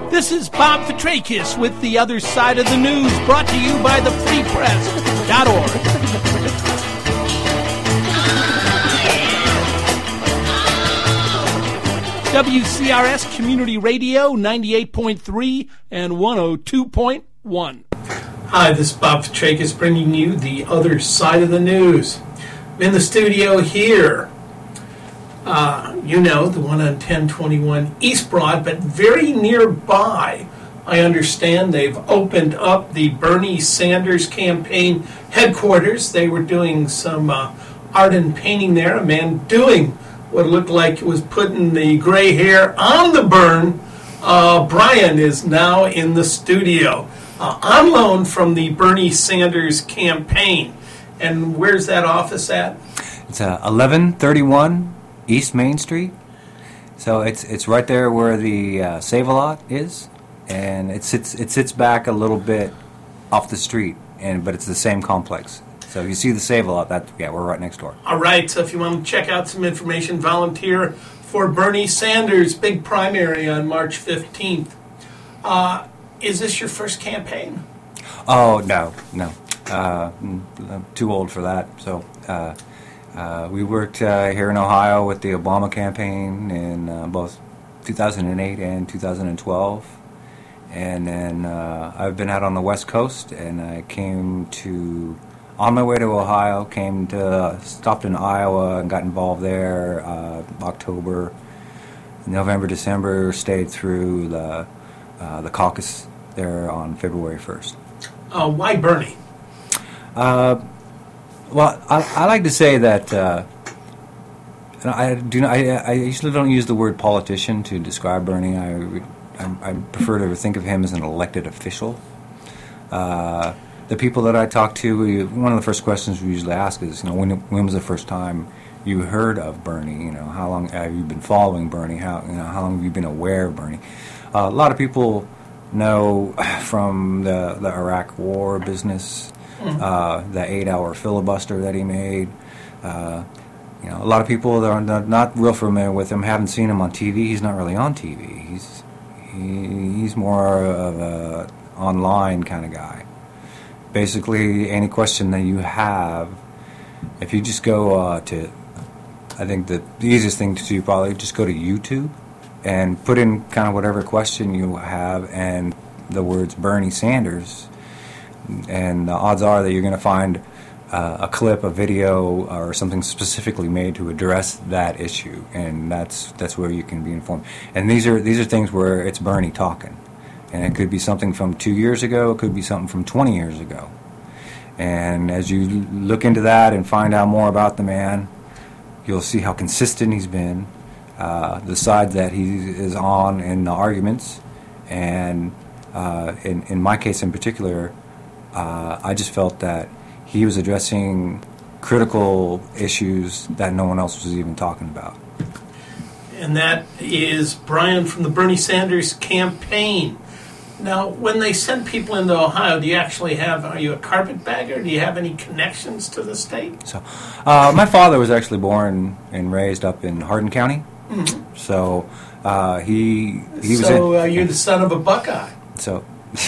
This is Bob Petrakis with The Other Side of the News, brought to you by thefreepress.org. WCRS Community Radio, 98.3 and 102.1. Hi, this is Bob Petrakis bringing you The Other Side of the News. I'm in the studio here. The one on 1021 East Broad, but very nearby, I understand they've opened up the Bernie Sanders campaign headquarters. They were doing some art and painting there. A man doing what looked like was putting the gray hair on the burn. Brian is now in the studio on loan from the Bernie Sanders campaign. And where's that office at? It's 1131 East Main Street. So it's right there where the Save-A-Lot is, and it sits back a little bit off the street, but it's the same complex. So if you see the Save-A-Lot, we're right next door. All right. So if you want to check out some information, volunteer for Bernie Sanders' big primary on March 15th. Is this your first campaign? Oh no. I'm too old for that. So. We worked here in Ohio with the Obama campaign in both 2008 and 2012. And then I've been out on the West Coast, and I on my way to Ohio, stopped in Iowa and got involved there October, November, December, stayed through the caucus there on February 1st. Why Bernie? Well, I like to say that I usually don't use the word politician to describe Bernie. I prefer to think of him as an elected official. The people that I talk to, one of the first questions we usually ask is, when was the first time you heard of Bernie? How long have you been following Bernie? How long have you been aware of Bernie? A lot of people know from the Iraq War business. The 8-hour filibuster that he made. A lot of people that are not real familiar with him haven't seen him on TV. He's not really on TV. He's more of a online kind of guy. Basically, any question that you have, if you just go I think the easiest thing to do probably just go to YouTube and put in kind of whatever question you have and the words Bernie Sanders. And the odds are that you're going to find a clip, a video, or something specifically made to address that issue, and that's where you can be informed. And these are things where it's Bernie talking, and it could be something from 2 years ago, it could be something from 20 years ago. And as you look into that and find out more about the man, you'll see how consistent he's been, the side that he is on in the arguments, and in my case in particular. I just felt that he was addressing critical issues that no one else was even talking about. And that is Brian from the Bernie Sanders campaign. Now, when they send people into Ohio, are you a carpetbagger? Do you have any connections to the state? So, my father was actually born and raised up in Hardin County. Mm-hmm. So, he was you're the son of a Buckeye. So...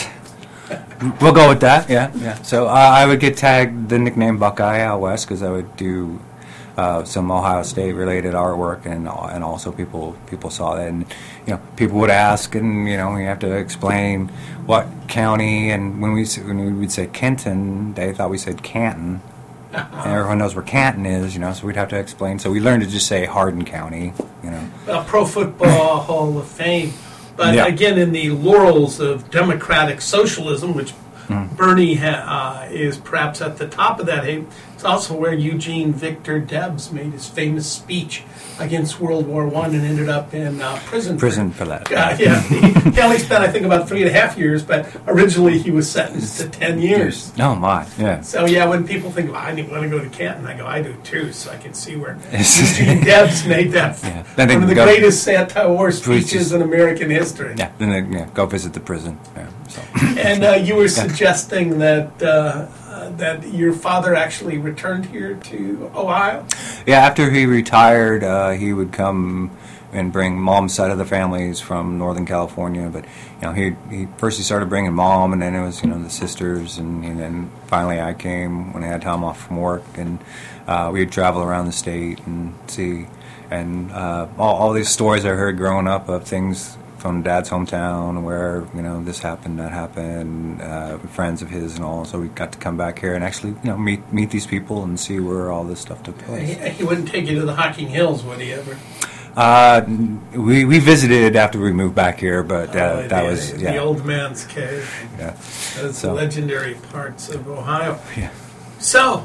We'll go with that, yeah. So I would get tagged the nickname Buckeye out west because I would do some Ohio State related artwork, and also people saw that, and people would ask, and we have to explain what county, and when we would say Kenton, they thought we said Canton. And everyone knows where Canton is, so we'd have to explain. So we learned to just say Hardin County, Pro Football Hall of Fame. But again, in the laurels of democratic socialism, which Bernie is perhaps at the top of that, it's also where Eugene Victor Debs made his famous speech against World War I and ended up in prison. Prison for that. He only spent, I think, about 3.5 years, but originally he was sentenced to 10 years. Oh, my, yeah. So, when people think, I want to go to Canton, I go, I do too, so I can see where Eugene Debs made that one of the greatest anti-war speeches in American history. Yeah, then go visit the prison. Yeah, so. And you were suggesting that that your father actually returned here to Ohio? Yeah, after he retired, he would come and bring mom's side of the families from Northern California. But he first started bringing mom, and then it was the sisters, and then finally I came when I had time off from work, and we'd travel around the state and see, and all these stories I heard growing up of things from Dad's hometown where this happened, that happened, friends of his and all. So we got to come back here and actually meet these people and see where all this stuff took place. He wouldn't take you to the Hocking Hills, would he ever? We visited after we moved back here, but that was the old man's cave. Yeah, that's legendary parts of Ohio. Yeah. So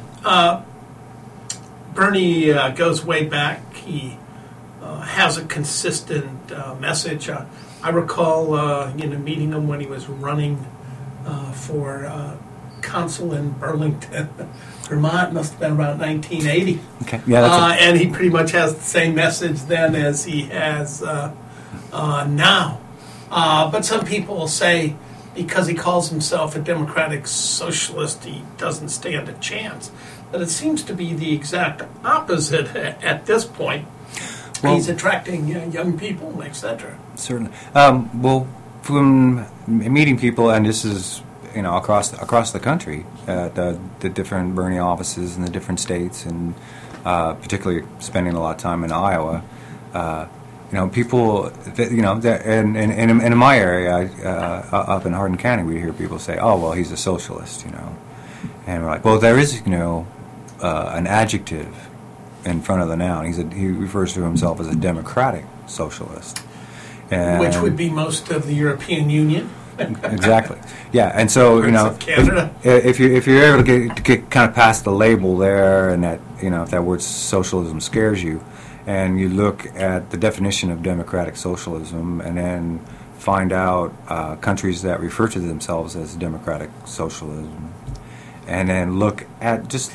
Bernie goes way back. He has a consistent message. I recall meeting him when he was running for consul in Burlington, Vermont. Must have been about 1980. Okay. Yeah. And he pretty much has the same message then as he has now. But some people will say because he calls himself a democratic socialist, he doesn't stand a chance. But it seems to be the exact opposite at this point. Well, he's attracting young people, etc. Certainly. Well, from meeting people, and this is across the country, the different Bernie offices in the different states, and particularly spending a lot of time in Iowa. People that, in my area, up in Hardin County, we hear people say, "Oh, well, he's a socialist," and we're like, "Well, there is an adjective in front of the noun." He refers to himself as a democratic socialist, which would be most of the European Union. Exactly. Yeah, and so Canada. if you're able to get kind of past the label there, and that if that word socialism scares you, and you look at the definition of democratic socialism, and then find out countries that refer to themselves as democratic socialism, and then look at just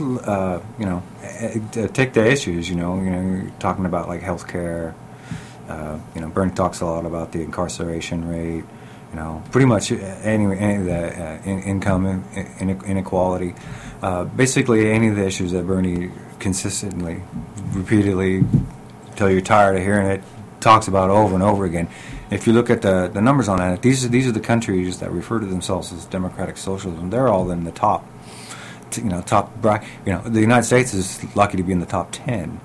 take the issues. You're talking about like healthcare. Bernie talks a lot about the incarceration rate. Pretty much any of the income inequality. Basically, any of the issues that Bernie consistently, repeatedly, till you're tired of hearing it, talks about over and over again. If you look at the numbers on that, these are the countries that refer to themselves as democratic socialism. They're all in the top. Top bracket. The United States is lucky to be in the top 10.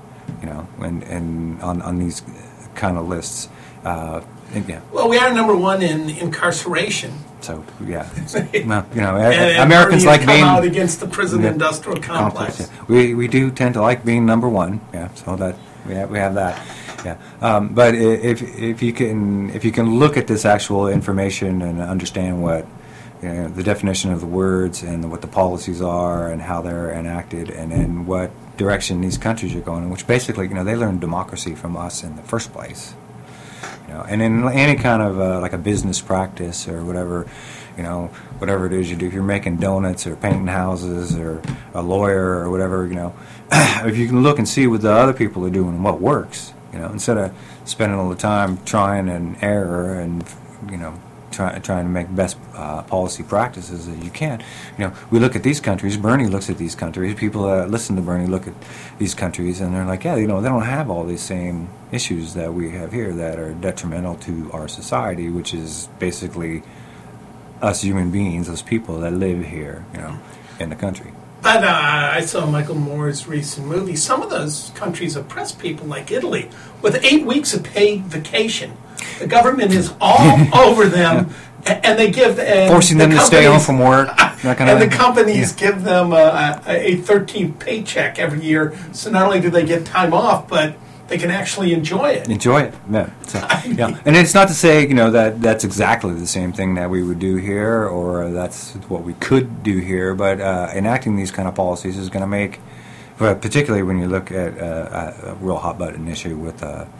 And on these kind of lists. Yeah. Well, we are number one in incarceration. So yeah, and Americans like come being out against the prison industrial complex. Yeah. We do tend to like being number one. Yeah, so that we have that. Yeah, but if you can look at this actual information and understand what the definition of the words and what the policies are and how they're enacted, and then what direction these countries are going in, which basically they learned democracy from us in the first place. And in any kind of like a business practice or whatever, whatever it is you do, if you're making donuts or painting houses or a lawyer or whatever, if you can look and see what the other people are doing and what works, instead of spending all the time trying and error and, trying to make best policy practices that you can. We look at these countries. Bernie looks at these countries. People that listen to Bernie look at these countries, and they're like, yeah, they don't have all these same issues that we have here that are detrimental to our society, which is basically us human beings, those people that live here, in the country. But I saw Michael Moore's recent movie. Some of those countries oppress people, like Italy, with 8 weeks of paid vacation. The government is all over them, and they give forcing them to stay home from work. The companies give them a 13th paycheck every year. So not only do they get time off, but they can actually enjoy it. Yeah. So, and it's not to say that's exactly the same thing that we would do here, or that's what we could do here. But enacting these kind of policies is going to make, particularly when you look at a real hot button issue with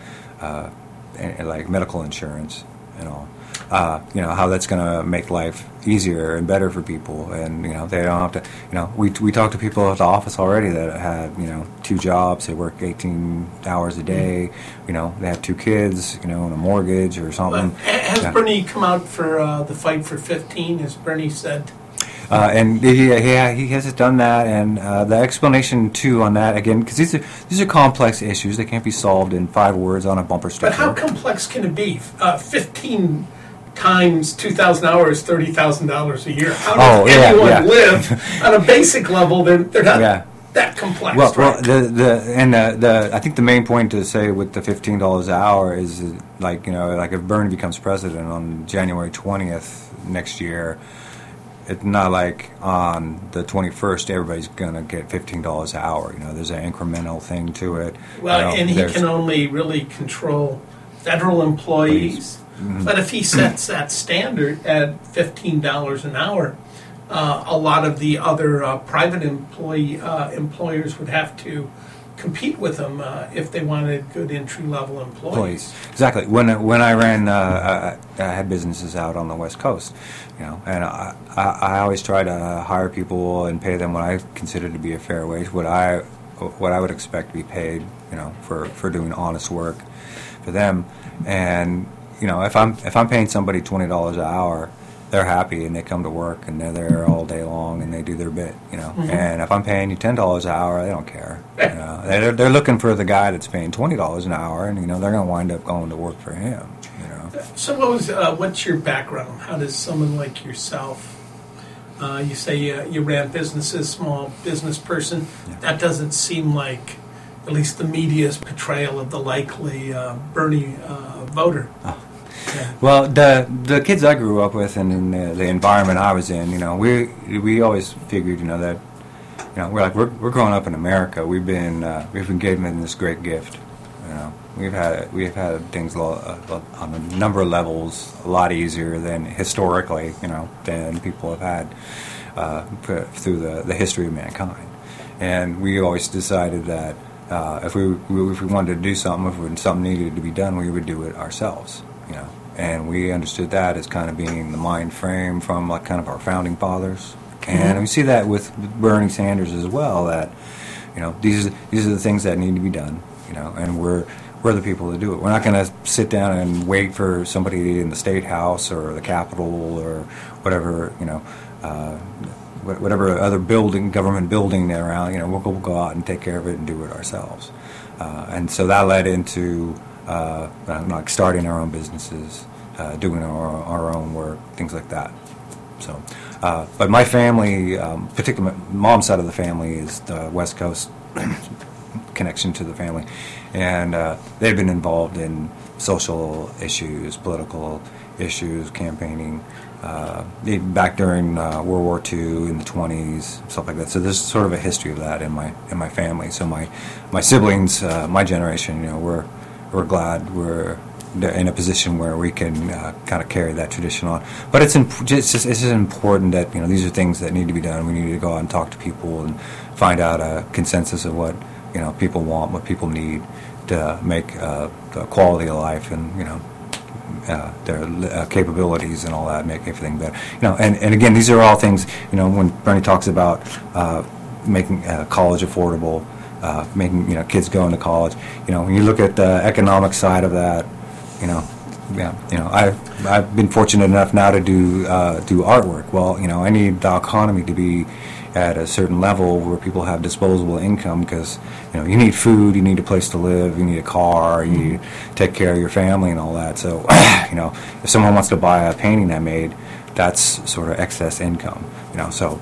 like medical insurance and all. How that's going to make life easier and better for people, and they don't have to. We talk to people at the office already that have 2 jobs. They work 18 hours a day. They have 2 kids. And a mortgage or something. Has Bernie come out for the fight for 15? Has Bernie said And he has done that, and the explanation too on that again, because these are complex issues. They can't be solved in 5 words on a bumper sticker. But how complex can it be? 15 times 2,000 hours, $30,000 a year. How does anyone live on a basic level? They're not that complex. Well, right? I think the main point to say with the $15 an hour is like if Bernie becomes president on January 20th next year, it's not like on the 21st everybody's going to get $15 an hour. There's an incremental thing to it. Well, and he can only really control federal employees. Mm-hmm. But if he sets that standard at $15 an hour, a lot of the other private employers would have to compete with them if they wanted good entry-level employees. Exactly. When I ran, I had businesses out on the West Coast, and I always try to hire people and pay them what I consider to be a fair wage, what I would expect to be paid, for doing honest work for them. And if I'm paying somebody $20 an hour, they're happy and they come to work and they're there all day long and they do their bit, Mm-hmm. And if I'm paying you $10 an hour, they don't care. They're looking for the guy that's paying $20 an hour, and they're going to wind up going to work for him. So what's your background? How does someone like yourself? You say you ran businesses, small business person. Yeah. That doesn't seem like, at least the media's portrayal of the likely Bernie voter. Oh. Yeah. Well, the kids I grew up with and in the environment I was in, we always figured, that, we're growing up in America. We've been given this great gift. We've had things on a number of levels a lot easier than historically, than people have had through the history of mankind. And we always decided that if we wanted to do something, if something needed to be done, we would do it ourselves. And we understood that as kind of being the mind frame from kind of our founding fathers. And we see that with Bernie Sanders as well, that these are the things that need to be done, and we're the people to do it. We're not going to sit down and wait for somebody in the State House or the Capitol or whatever, whatever other government building they're around. We'll go out and take care of it and do it ourselves. And so that led into starting our own businesses, doing our own work, things like that. So, but my family, particularly my mom's side of the family, is the West Coast connection to the family, and they've been involved in social issues, political issues, campaigning, even back during World War II in the 20s, stuff like that. So there's sort of a history of that in my family. So my siblings, my generation, we're glad we're in a position where we can kind of carry that tradition on. But it's just important that these are things that need to be done. We need to go out and talk to people and find out a consensus of what people want, what people need to make the quality of life and their capabilities and all that, make everything better. And again, these are all things. When Bernie talks about making college affordable. Making kids go into college. When you look at the economic side of that, I've been fortunate enough now to do artwork. Well, I need the economy to be at a certain level where people have disposable income, because you need food, you need a place to live, you need a car, you need to take care of your family and all that. So if someone wants to buy a painting I made, that's sort of excess income. So.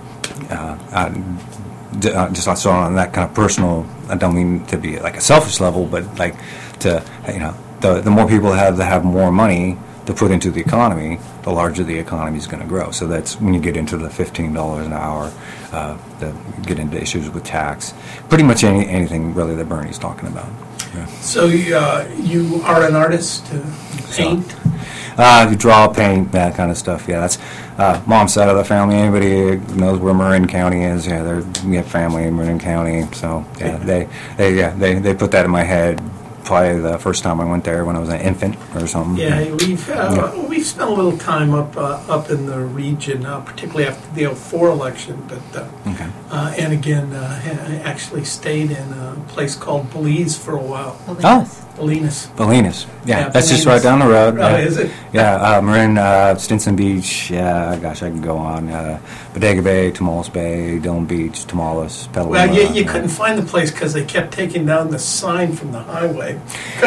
Just so on that kind of personal, I don't mean to be like a selfish level, but like to, the more people have more money to put into the economy, the larger the economy is going to grow. So that's when you get into the $15 an hour, get into issues with tax, pretty much anything really that Bernie's talking about. Yeah. So you are an artist, paint? You draw, paint, that kind of stuff. Yeah, that's mom's side of the family. Anybody who knows where Marin County is, we have family in Marin County. So they put that in my head. Probably the first time I went there when I was an infant or something. Yeah, we've spent a little time up in the region, particularly after the 2004 election. But and again, I actually stayed in a place called Belize for a while. Oh. Bolinas. Bolinas. Yeah, that's just Bolinas. right down the road. Oh, is it? Yeah, Marin, Stinson Beach. Yeah, gosh, I can go on. Bodega Bay, Tomales Bay, Dome Beach, Tomales, Petaluma. Well, you couldn't find the place because they kept taking down the sign from the highway.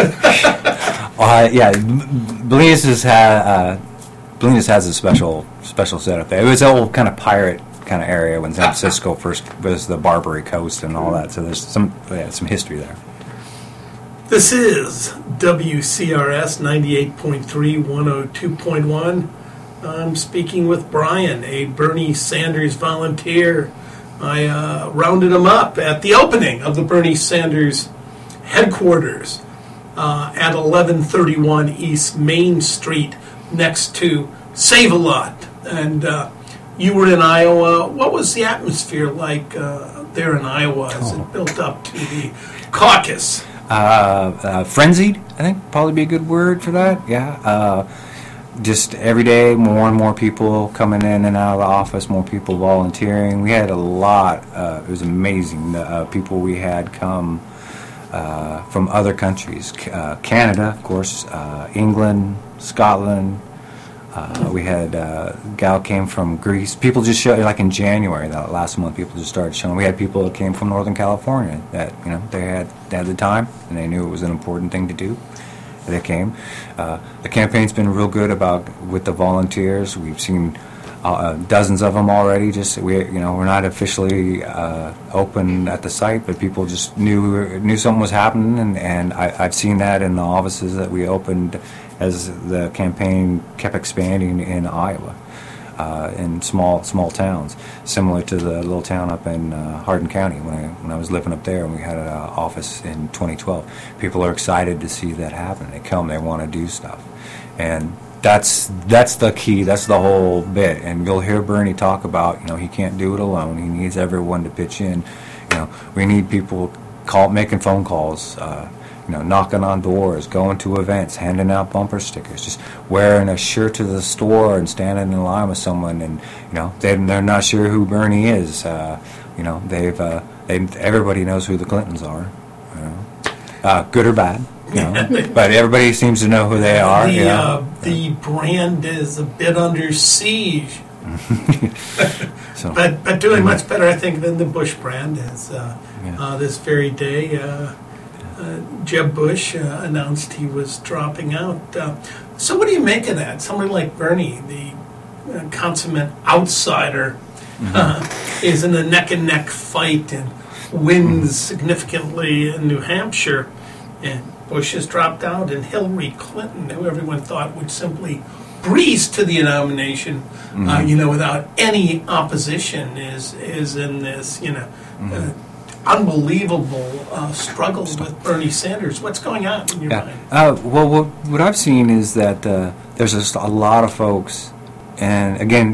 Yeah, Bolinas has a special setup there. It was an old kind of pirate kind of area when San Francisco first was the Barbary Coast and all that. So there's some history there. This is WCRS 98.3, 102.1. I'm speaking with Brian, a Bernie Sanders volunteer. I rounded him up at the opening of the Bernie Sanders headquarters at 1131 East Main Street next to Save-A-Lot. And you were in Iowa. What was the atmosphere like there in Iowa as it built up to the caucus? Frenzied, I think, probably be a good word for that. Yeah. Just every day, more and more people coming in and out of the office, more people volunteering. We had a lot. It was amazing. The people we had come from other countries. Canada, of course, England, Scotland. We had a gal came from Greece. People just showed, like in January, that last month, people just started showing. We had people that came from Northern California that, they had the time and they knew it was an important thing to do. They came. The campaign's been real good with the volunteers. We've seen dozens of them already. We're not officially open at the site, but people just knew something was happening, and I've seen that in the offices that we opened as the campaign kept expanding in Iowa, in small towns, similar to the little town up in Hardin County when I was living up there, and we had an office in 2012. People are excited to see that happen. They come, they want to do stuff, and that's the key. That's the whole bit. And you'll hear Bernie talk about, he can't do it alone. He needs everyone to pitch in. We need people making phone calls. Knocking on doors, going to events, handing out bumper stickers, just wearing a shirt to the store and standing in line with someone, and they're not sure who Bernie is. Everybody knows who the Clintons are, good or bad, but everybody seems to know who they are. The brand is a bit under siege, but doing much better, I think, than the Bush brand is. This very day. Jeb Bush announced he was dropping out. So what do you make of that? Somebody like Bernie, the consummate outsider, is in a neck-and-neck fight and wins significantly in New Hampshire. And Bush has dropped out, and Hillary Clinton, who everyone thought would simply breeze to the nomination, without any opposition, is in this, unbelievable struggle with Bernie Sanders. What's going on in your mind? Well, what I've seen is that there's just a lot of folks, and again,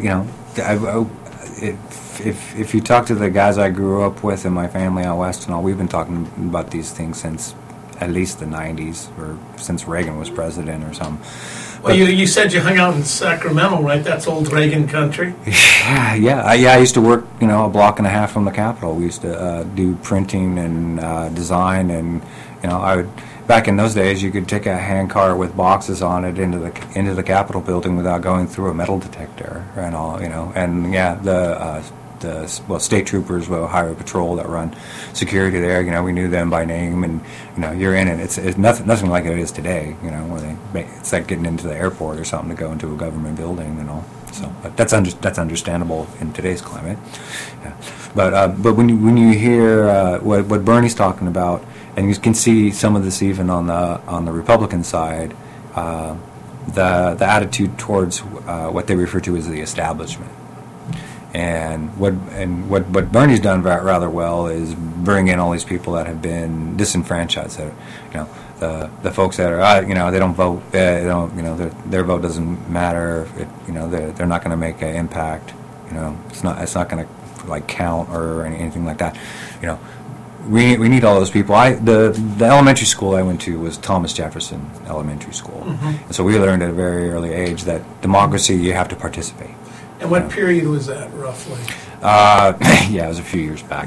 if you talk to the guys I grew up with and my family out west and all, we've been talking about these things since at least the 90s, or since Reagan was president or something. Well, you said you hung out in Sacramento, right? That's old Reagan country. Yeah. I used to work, a block and a half from the Capitol. We used to do printing and design, and I would. Back in those days, you could take a hand car with boxes on it into the Capitol building without going through a metal detector and all, And the state troopers, highway patrol that run security there. We knew them by name, and you're in it. It's nothing like it is today. Where it's like getting into the airport or something to go into a government building and all. So, but that's understandable in today's climate. Yeah. But when you hear what Bernie's talking about, and you can see some of this even on the Republican side, the attitude towards what they refer to as the establishment. And what Bernie's done rather well is bring in all these people that have been disenfranchised. That the folks that are they don't vote. They don't their vote doesn't matter. They're not going to make an impact. It's not going to count or anything like that. We need all those people. The elementary school I went to was Thomas Jefferson Elementary School, and so we learned at a very early age that democracy, you have to participate. And what period was that, roughly? Yeah, it was a few years back.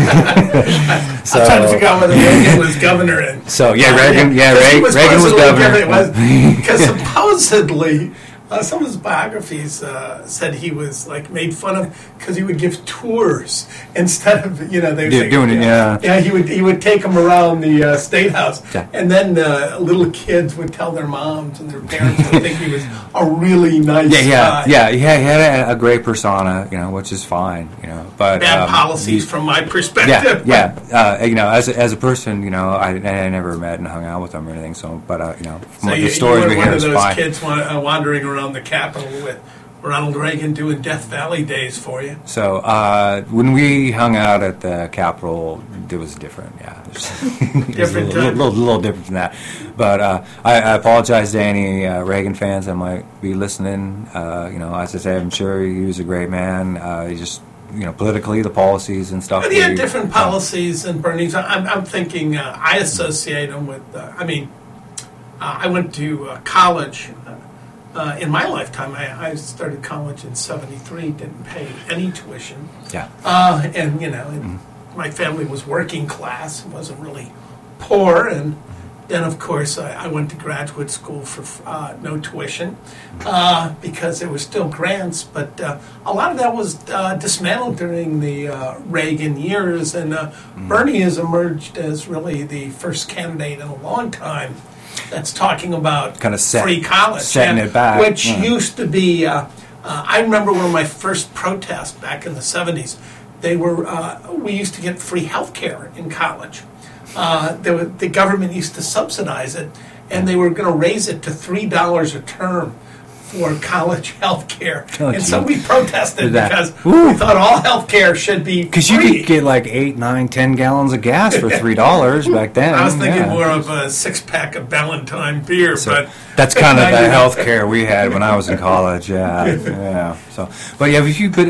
I'm trying to figure out whether Reagan was governor. And, So Reagan Reagan was governor. Because supposedly, some of his biographies said he was like made fun of because he would give tours instead of they were Doing it. Yeah. he would take them around the state house, Yeah. and then little kids would tell their moms and their parents would think he was a really nice guy. Yeah. He had a great persona, which is fine, But Bad policies from my perspective. As a person, I never met and hung out with him or anything. So, but So the you stories were we one hear of is those fine. kids wandering around the Capitol with Ronald Reagan doing Death Valley days for you. So when we hung out at the Capitol, it was different. Yeah, it was Different a little different than that. But I apologize to any Reagan fans that might be listening. As I say, I'm sure he was a great man. He just politically, the policies and stuff. But he had different policies than Bernie. I'm thinking I associate him with. I went to college. In my lifetime, I started college in '73. Didn't pay any tuition. Yeah. And my family was working class. Wasn't really poor. And then, of course, I went to graduate school for no tuition because there were still grants. But a lot of that was dismantled during the Reagan years. And Bernie has emerged as really the first candidate in a long time that's talking about kind of free college, setting it back, which used to be. I remember one of my first protests back in the '70s. We used to get free health care in college. The government used to subsidize it, and they were going to raise it to $3 a term for college health care. And so we protested because we thought all health care should be free. Because you could get like 8, 9, 10 gallons of gas for $3 back then. I was thinking more of a 6-pack of Ballantine beer, but that's kind of the health care we had when I was in college. Yeah. So, but yeah,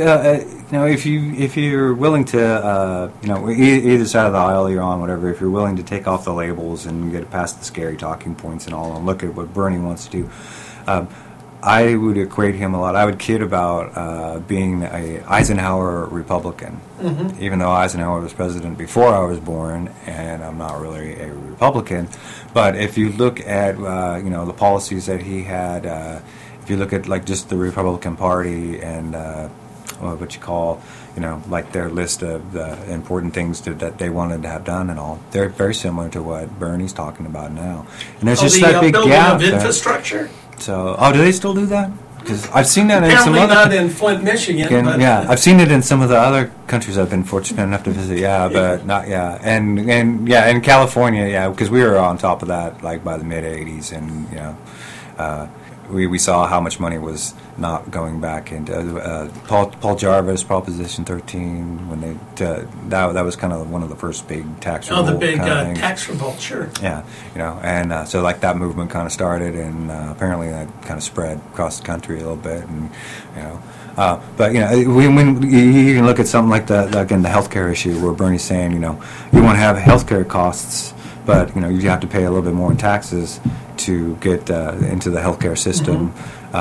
if you're willing to, either side of the aisle you're on, whatever, if you're willing to take off the labels and get past the scary talking points and all, and look at what Bernie wants to do. I would equate him a lot. I would kid about being a Eisenhower Republican, even though Eisenhower was president before I was born, and I'm not really a Republican. But if you look at the policies that he had, if you look at like just the Republican Party and what you call like their list of the important things that they wanted to have done and all, they're very similar to what Bernie's talking about now. And there's just that big gap of infrastructure. So, do they still do that? Because I've seen that apparently in some other. Not in Flint, Michigan. But I've seen it in some of the other countries I've been fortunate enough to visit. Yeah, but not and in California, because we were on top of that like by the mid '80s, and we saw how much money was not going back into Paul Jarvis, Proposition 13, when they that was kind of one of the first big tax revolt. Oh, the big tax revolt, sure. Yeah, and so like that movement kind of started, and apparently that kind of spread across the country a little bit, and but when you can look at something like the healthcare issue, where Bernie's saying, you want to have healthcare costs, but you have to pay a little bit more in taxes to get into the healthcare system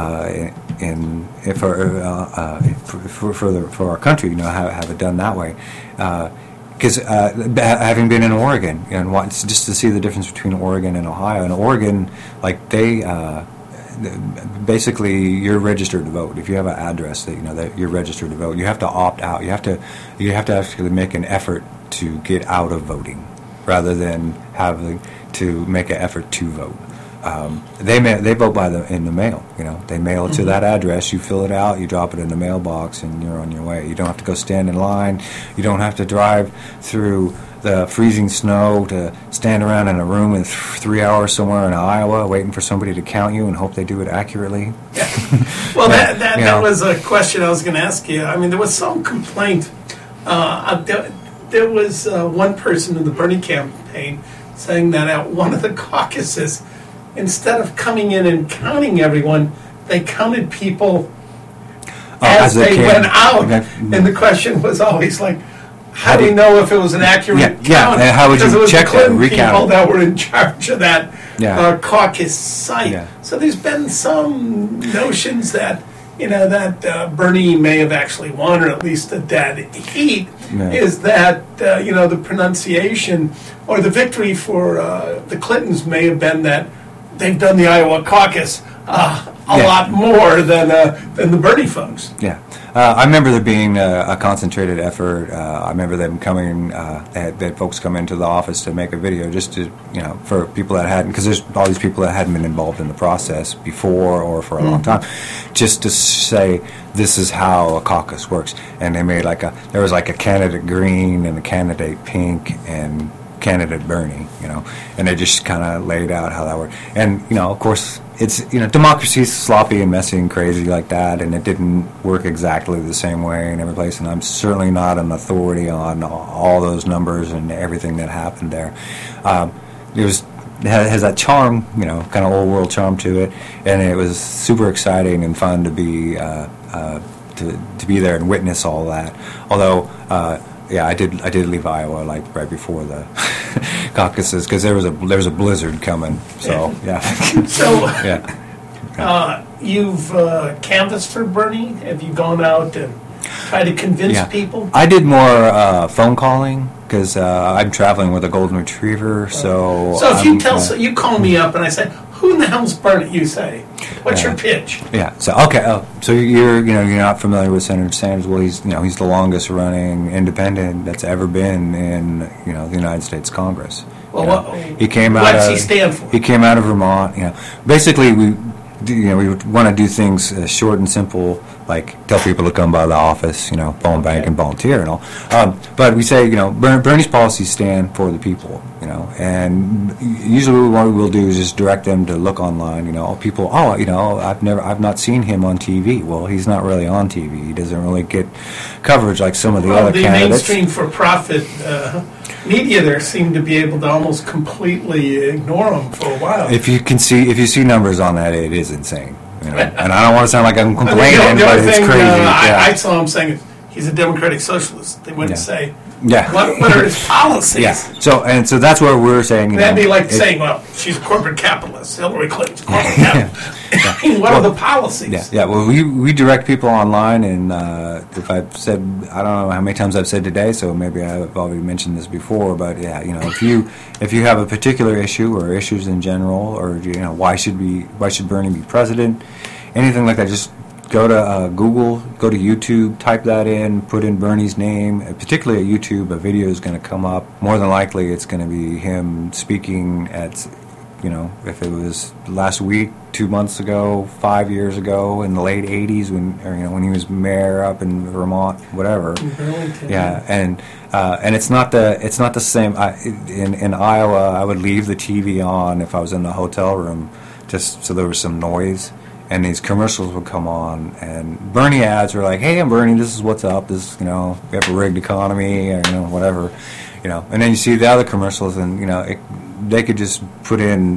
for our country, have it done that way. Because having been in Oregon and just to see the difference between Oregon and Ohio, and Oregon, like they basically you're registered to vote. If you have an address that you're registered to vote, you have to opt out. You have to actually make an effort to get out of voting, rather than having to make an effort to vote. They vote in the mail. They mail it to that address. You fill it out. You drop it in the mailbox, and you're on your way. You don't have to go stand in line. You don't have to drive through the freezing snow to stand around in a room in 3 hours somewhere in Iowa waiting for somebody to count you and hope they do it accurately. Yeah. Well, that was a question I was going to ask you. I mean, there was some complaint. There was one person in the Bernie campaign saying that at one of the caucuses, instead of coming in and counting everyone, they counted people as they went out. Okay. And the question was always like, how do you know if it was an accurate count? Yeah, how would you check that, recount? People that were in charge of that caucus site. Yeah. So there's been some notions that, that Bernie may have actually won, or at least a dead heat, Yeah. is that, the pronunciation or the victory for the Clintons may have been that they've done the Iowa caucus a lot more than the Bernie folks. Yeah. I remember there being a concentrated effort. I remember them coming, they had folks come into the office to make a video just to, for people that hadn't, because there's all these people that hadn't been involved in the process before or for a long time, just to say this is how a caucus works. And they made there was a candidate green and a candidate pink and candidate Bernie, and they just kind of laid out how that worked. And, of course, it's, democracy's sloppy and messy and crazy like that, and it didn't work exactly the same way in every place, and I'm certainly not an authority on all those numbers and everything that happened there. It has that charm, kind of old world charm to it, and it was super exciting and fun to be to be there and witness all that. Although, I did leave Iowa right before the caucuses because there was a blizzard coming. So yeah. So yeah. You've canvassed for Bernie. Have you gone out and tried to convince people? I did more phone calling because I'm traveling with a golden retriever. So if you call me up and I say, "Who in the hell's Bernie?" You say, "What's your pitch?" Yeah. So okay. So you're not familiar with Senator Sanders. Well, he's the longest running independent that's ever been in the United States Congress. Well, he came out. What's he stand for? He came out of Vermont. Basically we want to do things short and simple, like tell people to come by the office, phone bank and volunteer and all. But we say, Bernie's policies stand for the people, and usually what we'll do is just direct them to look online, people, I've not seen him on TV. Well, he's not really on TV. He doesn't really get coverage like some of the other candidates. The mainstream for-profit media there seemed to be able to almost completely ignore him for a while. If you see numbers on that, it is insane. And I don't want to sound like I'm complaining, but it's crazy. I saw him saying he's a democratic socialist. They wouldn't say, what are his policies? Yeah. So that's what we're saying. That'd be like saying, well, she's a corporate capitalist. Hillary Clinton's a corporate capitalist. What are the policies? Yeah. Well, we direct people online, and if I've said, I don't know how many times I've said today, so maybe I've already mentioned this before, but if you have a particular issue or issues in general, or why should Bernie be president, anything like that, just go to Google, go to YouTube, type that in, put in Bernie's name. Particularly at YouTube, a video is going to come up. More than likely, it's going to be him speaking at, if it was last week, 2 months ago, 5 years ago, in the late '80s, when he was mayor up in Vermont, whatever. Yeah, and it's not the same. In Iowa, I would leave the TV on if I was in the hotel room, just so there was some noise. And these commercials would come on, and Bernie ads were like, "Hey, I'm Bernie. This is what's up. This, we have a rigged economy, or whatever, And then you see the other commercials, and they could just put in,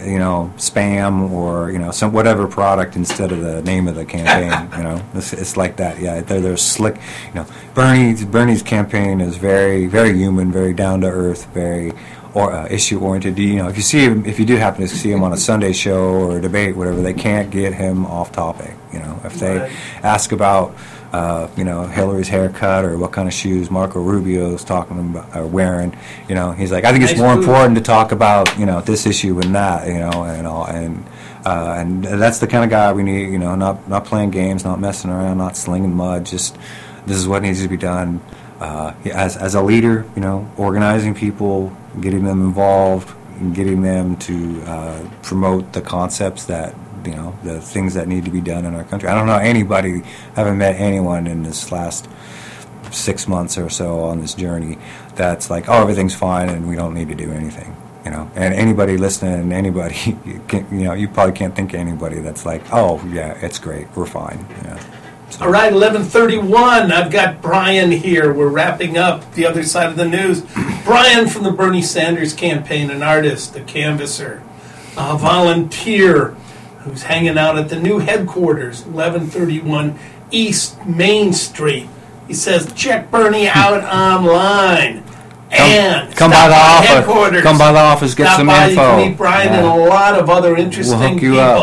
spam or some whatever product instead of the name of the campaign. It's like that. Yeah, they're slick. Bernie's campaign is very, very human, very down to earth, very. Or issue oriented. If you do happen to see him on a Sunday show or a debate, whatever, they can't get him off topic. If they ask about Hillary's haircut or what kind of shoes Marco Rubio's talking about or wearing, he's like, I think it's more important to talk about this issue and that, and all, and that's the kind of guy we need. Not playing games, not messing around, not slinging mud. Just this is what needs to be done. As a leader, organizing people, getting them involved, and getting them to promote the concepts that, the things that need to be done in our country. I don't know anybody, haven't met anyone in this last 6 months or so on this journey that's like, oh, everything's fine and we don't need to do anything. And anybody listening, you probably can't think of anybody that's like, oh, yeah, it's great, we're fine. All right, 11:31. I've got Brian here. We're wrapping up the other side of the news. Brian from the Bernie Sanders campaign, an artist, a canvasser, a volunteer who's hanging out at the new headquarters, 1131 East Main Street. He says, check Bernie out online. Come by the office. Come by the office, get some info. You can meet Brian and a lot of other interesting people.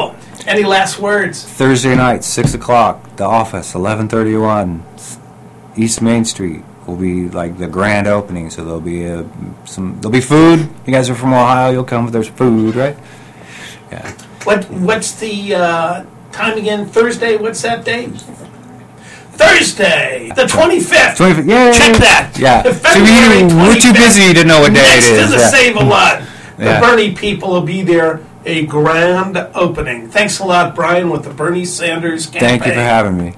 Any last words? Thursday night, 6 o'clock, the office, 1131, East Main Street will be like the grand opening. So there'll be there'll be food. You guys are from Ohio, you'll come if there's food, right? Yeah. What's the time again? Thursday, what's that date? Thursday, the 25th. 25th, yay! Check that. Yeah. February 25th, we're too busy to know what day it is. Next to the Save-A-Lot. The Yeah. Bernie people will be there. A grand opening. Thanks a lot, Brian, with the Bernie Sanders campaign. Thank you for having me.